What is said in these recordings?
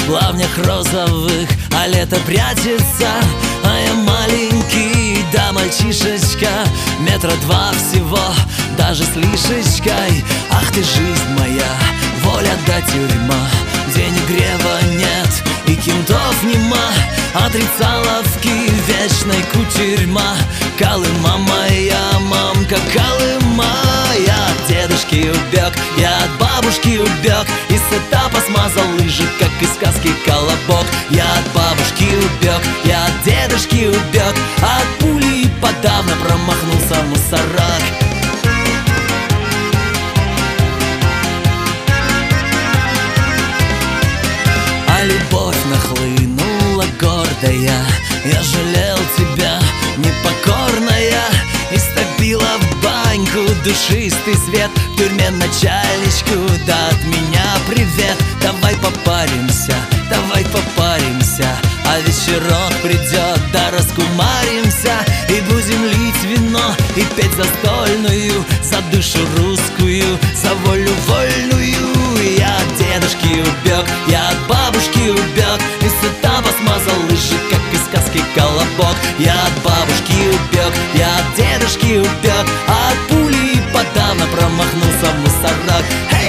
в лавнях розовых, а лето прячется. А я маленький, да мальчишечка, метра два всего, даже с лишечкой. Ах ты, жизнь моя, воля да тюрьма, где ни грева нет и кентов нема. Отрицаловки вечной кутерьма, Колыма моя, мамка, Колыма. Я от дедушки убег, я от бабушки убег, из этапа смазал лыжи, как из сказки «Колобок». Я от бабушки убег, я от дедушки убег, а от пули и подавно промахнулся мусорок. А любовь нахлынула гордая, я жалел тебя, непокорная, истопила в баньку душистый свет. В тюрьме начальничку, да от меня привет. Давай попаримся, давай попаримся, а вечерок придет, да раскумаримся. И будем лить вино и петь застольную, за душу русскую, за волю вольную. Я от дедушки убег, я от бабушки убег, из этапа смазал лыжи, как из сказки «Колобок». Я от бабушки убег, я от дедушки убег, а от пули и подавно промахнулся мусорок.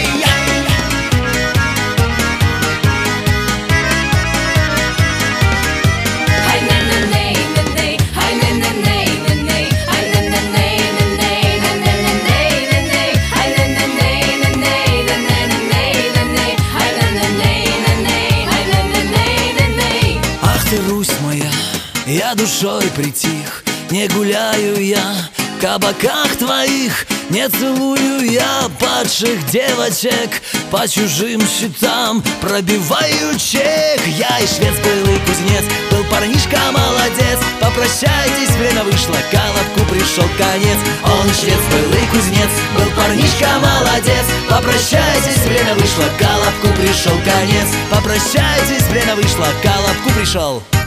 Я душой притих, не гуляю я в кабаках твоих, не целую я падших девочек, по чужим счетам пробиваю чек. Я и швец был, и кузнец, был парнишка молодец. Попрощайтесь, время вышло, Колобку пришел конец. Он швец был и кузнец, был парнишка молодец. Попрощайтесь, время вышло, Колобку пришел конец. Попрощайтесь, время вышло, Колобку пришел.